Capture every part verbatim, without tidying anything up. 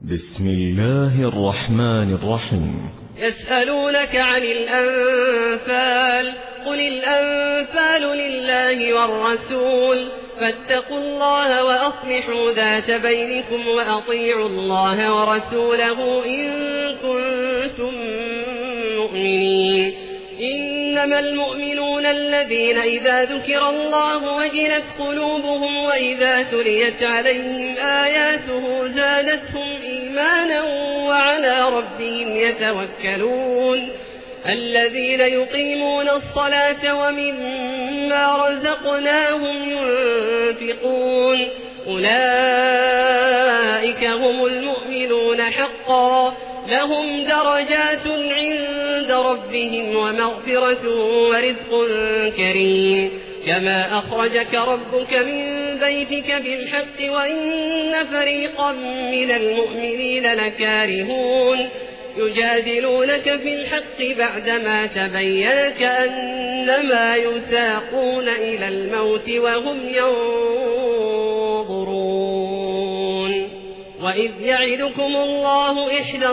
بسم الله الرحمن الرحيم. يسألونك عن الأنفال، قل الأنفال لله والرسول، فاتقوا الله وأصلحوا ذات بينكم وأطيعوا الله ورسوله إن كنتم مؤمنين. إنما المؤمنون الذين إذا ذكر الله وجلت قلوبهم وإذا تليت عليهم آياته زادتهم إيمانا وعلى ربهم يتوكلون. الذين يقيمون الصلاة ومما رزقناهم ينفقون، أولئك هم المؤمنون حقا، لهم درجات عند ربهم ومغفرة ورزق كريم. كما أخرجك ربك من بيتك بالحق وإن فريقا من المؤمنين لكارهون. يجادلونك في الحق بعدما تبين كأنما يساقون إلى الموت وهم ينظرون. وإذ يعدكم الله إحدى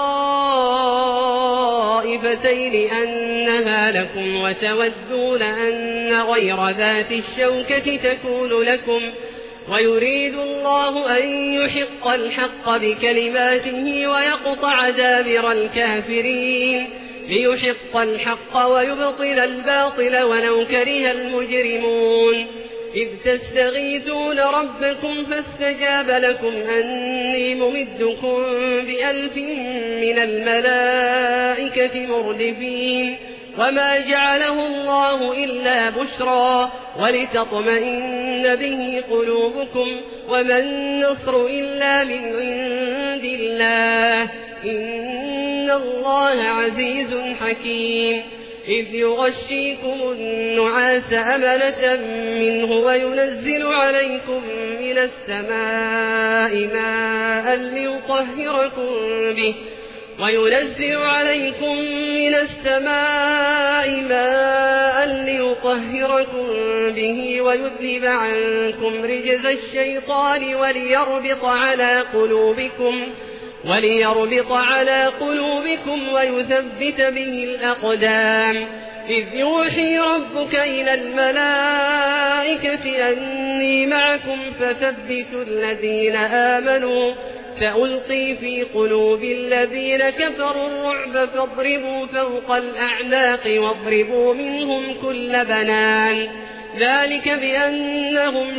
الطائفتين أنها لكم وتودون أن غير ذات الشوكة تكون لكم، ويريد الله أن يحق الحق بكلماته ويقطع دابر الكافرين، ليحق الحق ويبطل الباطل ولو كره المجرمون. إذ تستغيثون ربكم فاستجاب لكم أني ممدكم بألف من الملائكة مردفين. وما جعله الله إلا بشرى ولتطمئن به قلوبكم، وما النصر إلا من عند الله، إن الله عزيز حكيم. إذ يغشيكم النعاس أمنة منه وينزل عليكم من السماء ماء ليطهركم به وينزل عليكم من السماء ماء ليطهركم به ويذهب عنكم رجز الشيطان وليربط على قلوبكم وليربط على قلوبكم ويثبت به الأقدام. إذ يوحي ربك إلى الملائكة أني معكم فثبتوا الذين آمنوا، سألقي في قلوب الذين كفروا الرعب فاضربوا فوق الأعناق واضربوا منهم كل بنان. ذلك بأنهم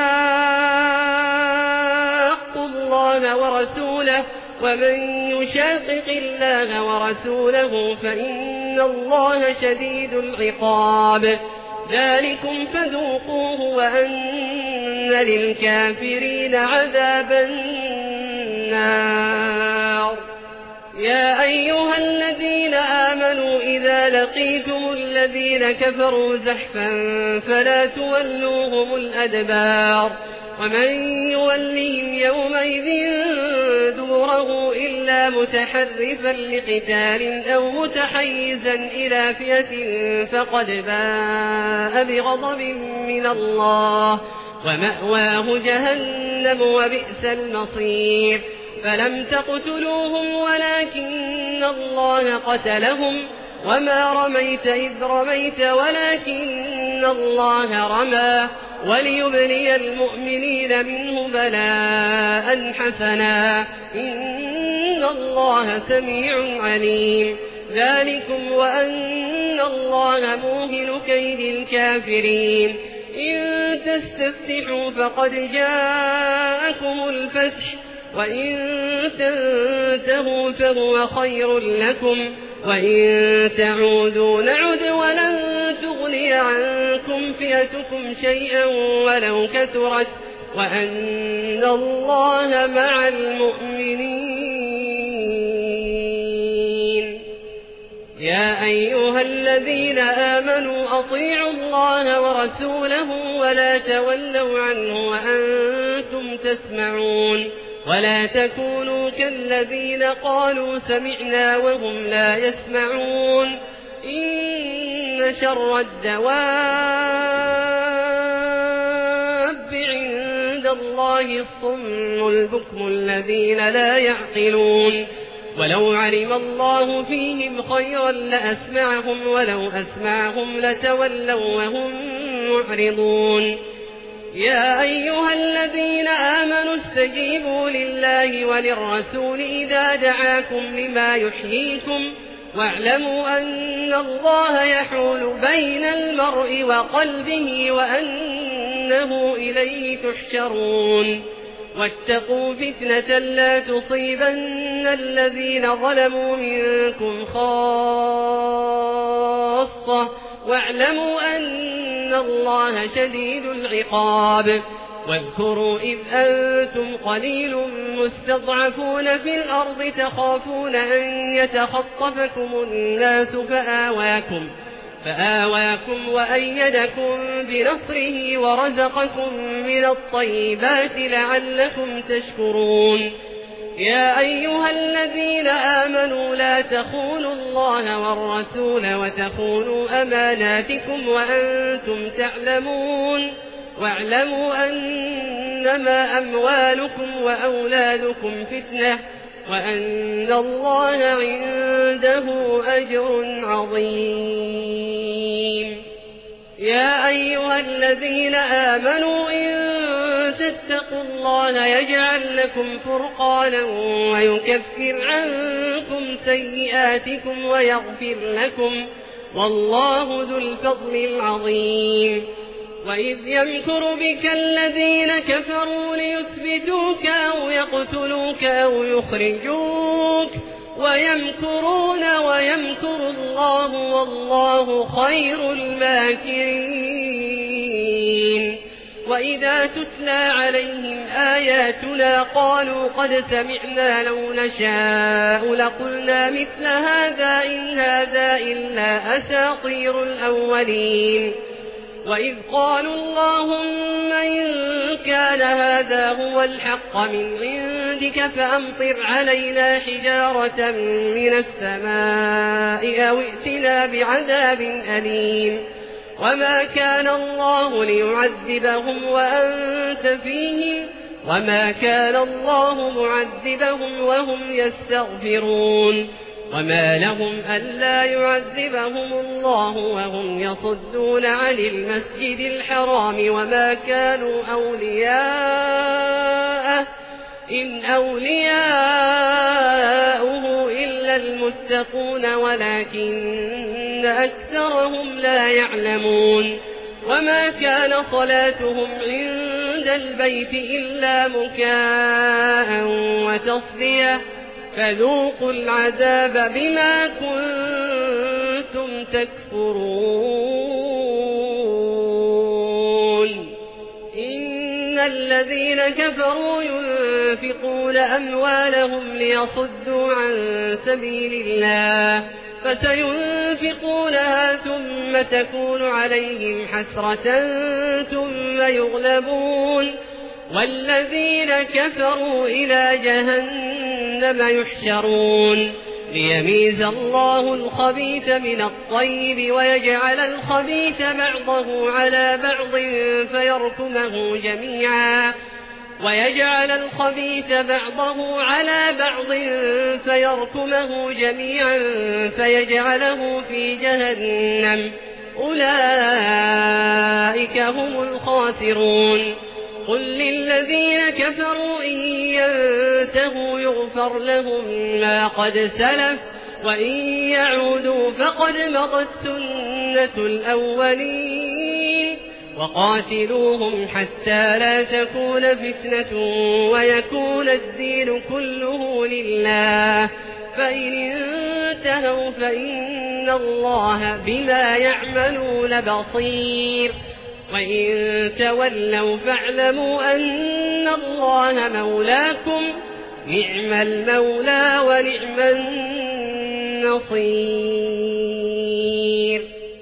شاقوا الله ورسوله، ومن يشاقق الله ورسوله فإن الله شديد العقاب. ذلكم فذوقوه وأن للكافرين عذاب النار. يا أيها الذين آمنوا إذا لقيتم الذين كفروا زحفا فلا تولوهم الأدبار، ومن يولهم يومئذ دبره إلا متحرفا لقتال أو متحيزا إلى فئة فقد باء بغضب من الله ومأواه جهنم وبئس المصير. فلم تقتلوهم ولكن الله قتلهم، وما رميت إذ رميت ولكن الله رمى، وليبلي المؤمنين منه بلاء حسنا، إن الله سميع عليم. ذلكم وأن الله موهن كيد الكافرين. إن تستفتحوا فقد جاءكم الفتح، وإن تنتهوا فهو خير لكم، وإن تعودوا نعد ولن تغني عنكم فئتكم شيئا ولو كثرت، وأن الله مع المؤمنين. يا أيها الذين آمنوا أطيعوا الله ورسوله ولا تولوا عنه وأنتم تسمعون. ولا تكونوا كالذين قالوا سمعنا وهم لا يسمعون. إن شر الدواب عند الله الله الصم البكم الذين لا يعقلون ولو علم الله فيهم خيرا لأسمعهم ولو أسمعهم لتولوا وهم معرضون يا أيها الذين آمنوا استجيبوا لله وللرسول إذا دعاكم لما يحييكم واعلموا أن الله يحول بين المرء وقلبه وأنه إليه تحشرون واتقوا فتنة لا تصيبن الذين ظلموا منكم خاصة واعلموا أن الله شديد العقاب واذكروا إذ أنتم قليل مستضعفون في الأرض تخافون أن يتخطفكم الناس فآواكم, فآواكم وأيدكم بنصره ورزقكم من الطيبات لعلكم تشكرون يا أيها الذين آمنوا لا تخونوا الله والرسول وتخونوا أماناتكم وأنتم تعلمون واعلموا أنما أموالكم وأولادكم فتنة وأن الله عنده أجر عظيم يا أيها الذين آمنوا إن تتقوا الله يجعل لكم فرقانا ويكفر عنكم سيئاتكم ويغفر لكم والله ذو الفضل العظيم وإذ يمكر بك الذين كفروا ليثبتوك أو يقتلوك أو يخرجوك ويمكرون ويمكر الله والله خير الماكرين وإذا تتلى عليهم آياتنا قالوا قد سمعنا لو نشاء لقلنا مثل هذا إن هذا إلا أساطير الأولين وإذ قالوا اللهم إن كان هذا هو الحق من عندك فأمطر علينا حجارة من السماء أو ائتنا بعذاب أليم وما كان الله ليعذبهم وأنت فيهم وما كان الله معذبهم وهم يستغفرون وما لهم ألا يعذبهم الله وهم يصدون عن المسجد الحرام وما كانوا أولياءه إن أولياؤه إلا المتقون ولكن أكثرهم لا يعلمون وما كان صلاتهم عند البيت إلا مكاء وتصدية فذوقوا العذاب بما كنتم تكفرون إن الذين كفروا ينفقون أموالهم ليصدوا عن سبيل الله فسينفقونها ثم تكون عليهم حسرة ثم يغلبون والذين كفروا إلى جهنم يحشرون ليميز الله الخبيث من الطيب ويجعل الخبيث بعضه على بعض فيركمه جميعا ويجعل الخبيث بعضه على بعض فيركمه جميعا فيجعله في جهنم أولئك هم الخاسرون قل للذين كفروا إن ينتهوا يغفر لهم ما قد سلف وإن يعودوا فقد مضت سنة الأولين وقاتلوهم حتى لا تكون فتنة ويكون الدين كله لله فإن انتهوا فإن الله بما يعملون بصير وإن تولوا فاعلموا أن الله مولاكم نعم المولى ونعم النصير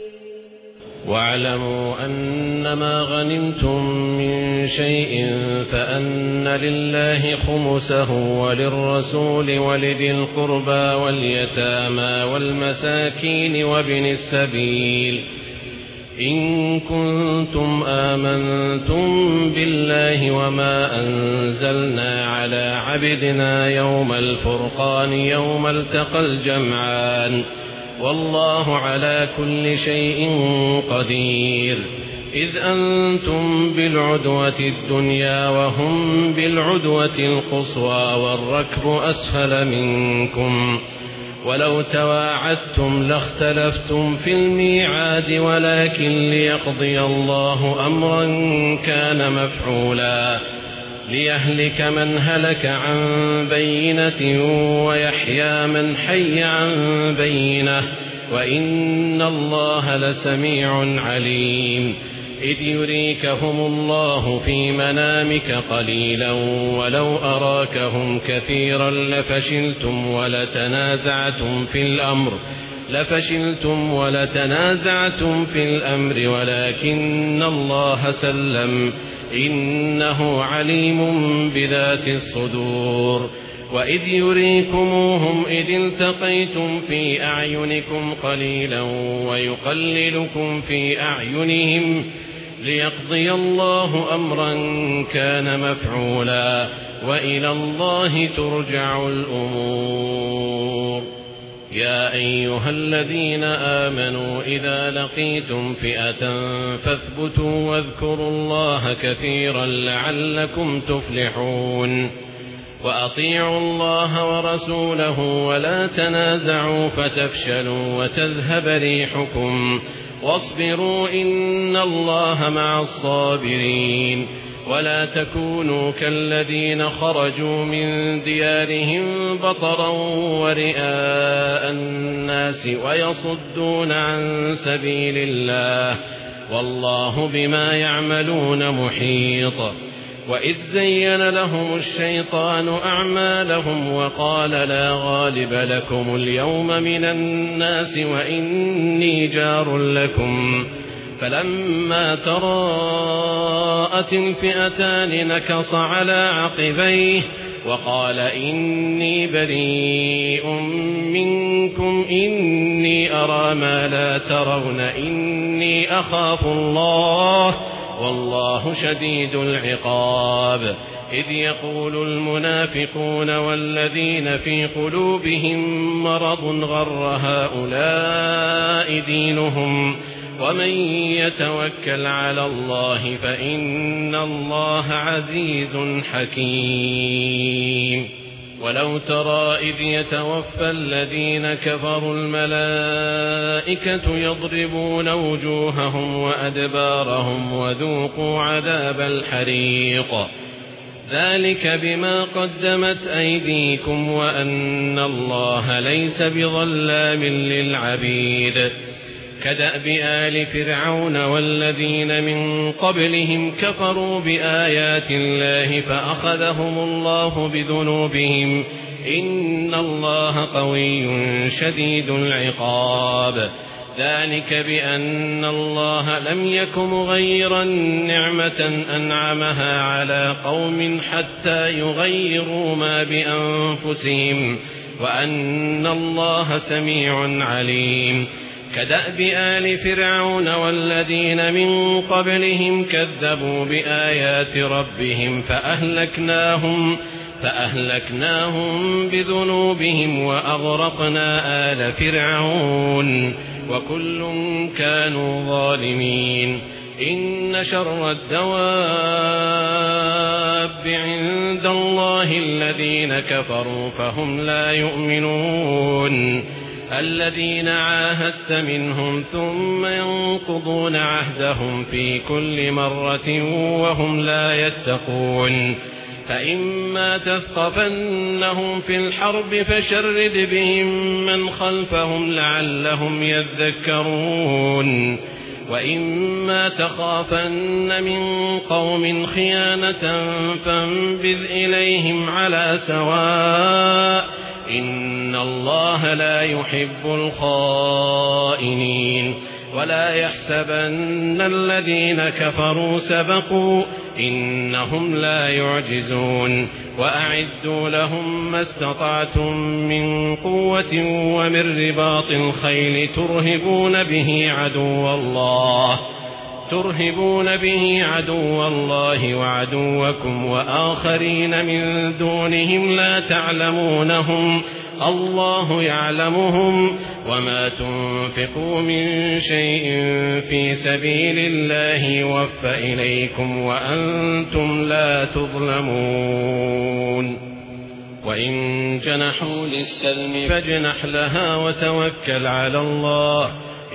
واعلموا أنما غنمتم من شيء فأن لله خمسه وللرسول ولذي القربى واليتامى والمساكين وابن السبيل إن كنتم آمنتم بالله وما أنزلنا على عبدنا يوم الفرقان يوم التقى الجمعان والله على كل شيء قدير. إذ أنتم بالعدوة الدنيا وهم بالعدوة القصوى والركب أسفل منكم ولو تواعدتم لاختلفتم في الميعاد ولكن ليقضي الله أمرا كان مفعولا ليهلك من هلك عن بينة ويحيى من حي عن بينة وإن الله لسميع عليم. إذ يريكهم الله في منامك قليلا ولو أراكهم كثيرا لفشلتم ولتنازعتم في الأمر لفشلتم ولتنازعتم في الأمر ولكن الله سلم إنه عليم بذات الصدور. وإذ يريكموهم إذ التقيتم في أعينكم قليلا ويقللكم في أعينهم ليقضي الله أمرا كان مفعولا وإلى الله ترجع الأمور. يا أيها الذين آمنوا إذا لقيتم فئة فاثبتوا واذكروا الله كثيرا لعلكم تفلحون. وأطيعوا الله ورسوله ولا تنازعوا فتفشلوا وتذهب ريحكم واصبروا إن الله مع الصابرين. ولا تكونوا كالذين خرجوا من ديارهم بطرا ورئاء الناس ويصدون عن سبيل الله والله بما يعملون محيط. وإذ زين لهم الشيطان أعمالهم وقال لا غالب لكم اليوم من الناس وإني جار لكم فلما تراءت الفئتان نكص على عقبيه وقال إني بريء منكم إني أرى ما لا ترون إني أخاف الله والله شديد العقاب. إذ يقول المنافقون والذين في قلوبهم مرض غر هؤلاء دينهم ومن يتوكل على الله فإن الله عزيز حكيم. ولو ترى إذ يتوفى الذين كفروا الملائكة يضربون وجوههم وأدبارهم وذوقوا عذاب الحريق ذلك بما قدمت أيديكم وأن الله ليس بظلام للعبيد. كدأب آل فرعون والذين من قبلهم كفروا بآيات الله فأخذهم الله بذنوبهم إن الله قوي شديد العقاب. ذلك بأن الله لم يك مغيرا نعمة أنعمها على قوم حتى يغيروا ما بأنفسهم وأن الله سميع عليم. كدأب آل فرعون والذين من قبلهم كذبوا بآيات ربهم فأهلكناهم فأهلكناهم بذنوبهم وأغرقنا آل فرعون وكل كانوا ظالمين. إن شر الدواب عند الله الذين كفروا فهم لا يؤمنون الذين عاهدت منهم ثم ينقضون عهدهم في كل مرة وهم لا يتقون. فإما تثقفنهم في الحرب فشرد بهم من خلفهم لعلهم يذكرون. وإما تخافن من قوم خيانة فانبذ إليهم على سواء إن الله لا يحب الخائنين. ولا يحسبن الذين كفروا سبقوا إنهم لا يعجزون وأعدوا لهم ما استطعتم من قوة ومن رباط الخيل ترهبون به عدو الله ترهبون به عدو الله وعدوكم وآخرين من دونهم لا تعلمونهم الله يعلمهم وما تنفقوا من شيء في سبيل الله يوفى إليكم وأنتم لا تظلمون وإن جنحوا للسلم فاجنح لها وتوكل على الله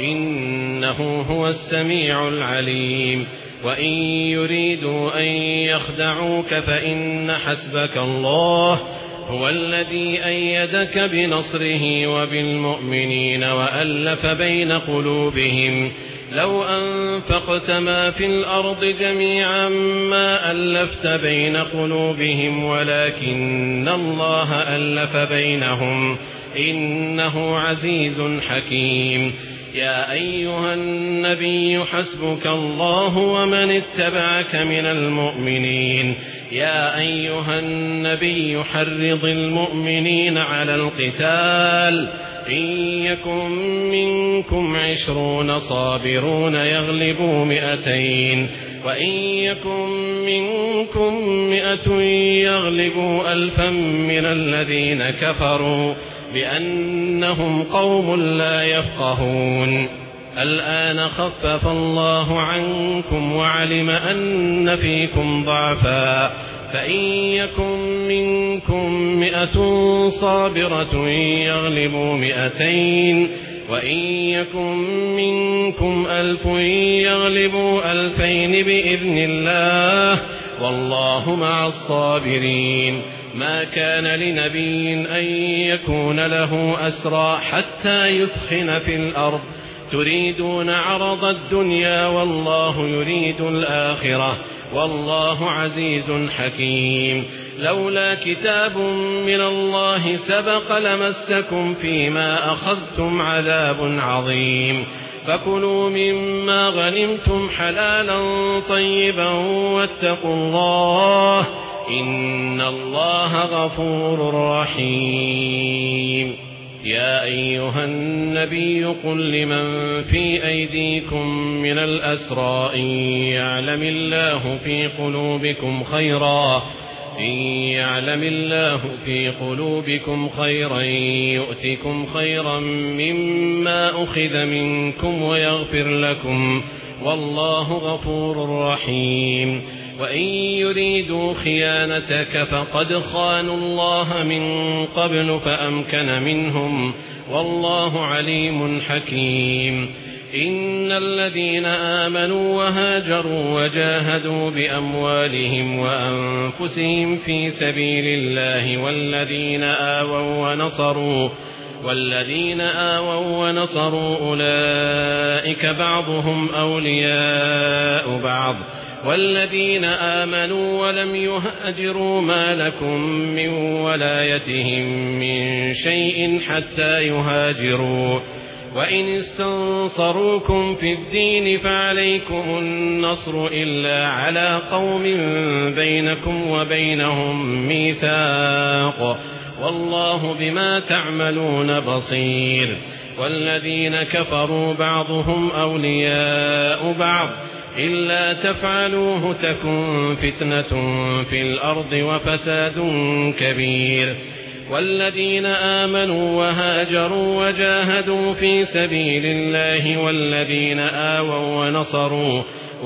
إنه هو السميع العليم وإن يريدوا أن يخدعوك فإن حسبك الله هو الذي أيدك بنصره وبالمؤمنين وألف بين قلوبهم لو أنفقت ما في الأرض جميعا ما ألفت بين قلوبهم ولكن الله ألف بينهم إنه عزيز حكيم يا أيها النبي حسبك الله ومن اتبعك من المؤمنين يا أيها النبي حرض المؤمنين على القتال إن يكن منكم عشرون صابرون يغلبوا مئتين وإن يكن منكم مئة يغلبوا ألفا من الذين كفروا بأنهم قوم لا يفقهون الآن خفف الله عنكم وعلم أن فيكم ضعفا فإن يكن منكم مئة صابرة يغلبوا مئتين وإن يكن منكم ألف يغلبوا ألفين بإذن الله والله مع الصابرين ما كان لنبي أن يكون له أسرى حتى يثخن في الأرض تريدون عرض الدنيا والله يريد الآخرة والله عزيز حكيم لولا كتاب من الله سبق لمسكم فيما أخذتم عذاب عظيم فكلوا مما غنمتم حلالا طيبا واتقوا الله إن الله غفور رحيم يا أيها النبي قل لمن في أيديكم من الأسرى إن يعلم الله في قلوبكم خيرا إن يعلم الله في قلوبكم خيرا يؤتكم خيرا مما أخذ منكم ويغفر لكم والله غفور رحيم وإن يريدوا خيانتك فقد خانوا الله من قبل فأمكن منهم والله عليم حكيم إن الذين آمنوا وهاجروا وجاهدوا بأموالهم وأنفسهم في سبيل الله والذين آووا ونصروا والذين آووا ونصروا أولئك بعضهم أولياء بعض والذين آمنوا ولم يهاجروا ما لكم من ولايتهم من شيء حتى يهاجروا وإن استنصروكم في الدين فعليكم النصر إلا على قوم بينكم وبينهم ميثاق والله بما تعملون بصير والذين كفروا بعضهم أولياء بعض إلا تفعلوه تكن فتنة في الأرض وفساد كبير والذين آمنوا وهاجروا وجاهدوا في سبيل الله والذين آووا ونصروا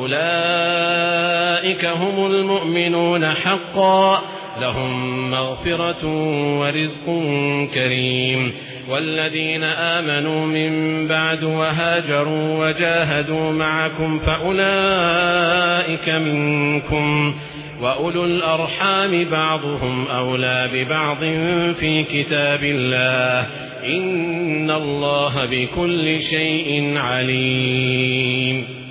أولئك هم المؤمنون حقا لهم مغفرة ورزق كريم والذين آمنوا من بعد وهاجروا وجاهدوا معكم فأولئك منكم وأولو الأرحام بعضهم أولى ببعض في كتاب الله إن الله بكل شيء عليم